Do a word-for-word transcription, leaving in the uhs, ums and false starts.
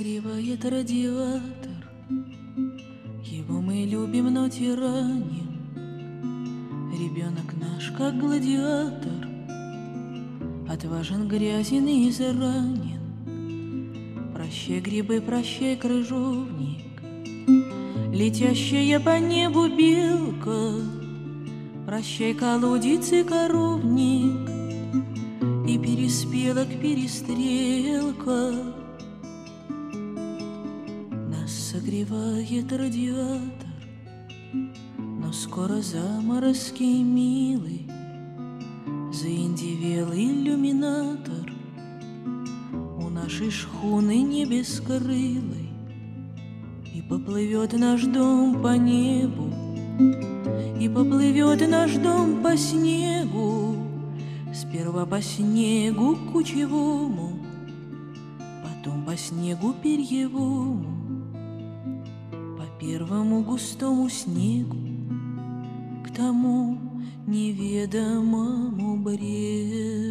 согревает радиатор. Его мы любим, но тираним. Ребенок наш, как гладиатор, отважен, грязен и изранен. Прощай, грибы, прощай, крыжовник, летящая по небу белка. Прощай, колодец и коровник, и переспелок перестрелка. Нас согревает радиатор, но скоро заморозки, милый, заиндивел иллюминатор у нашей шхуны небескрылой. И поплывет наш дом по небу, и поплывет наш дом по снегу. Сперва по снегу кучевому, потом по снегу перьевому, по первому густому снегу, к тому неведомому брегу.